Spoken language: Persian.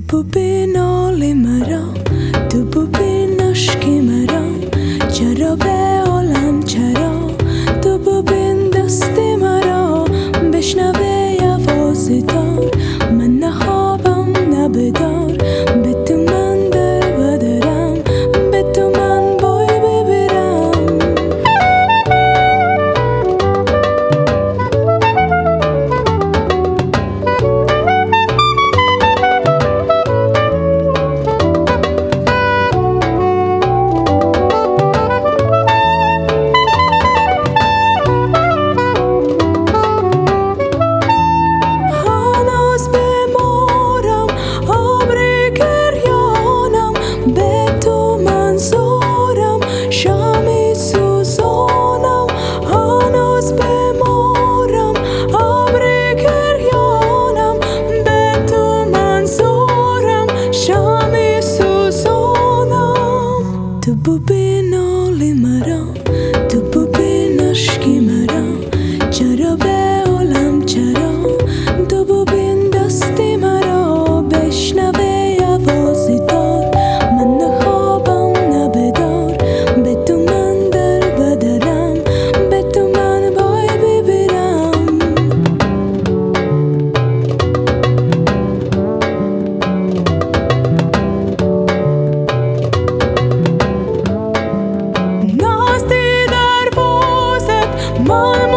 ببین حال مرا، تو ببین عشق مرا، چرا به عالم چرا، تو ببین دست مرا، بشنوه آواز دار، من نخوابم نه بیدار، به تو من در بدرم، به تو من بای ببرم. تو ببین حال مرا، تو ببین عشق مرا، چرا به عالم چرا، تو ببین دست مرا، بشنوه آواز دار، من نخوابم نه بیدار، به تو من در بدرم، به تو من بای ببرم. Mom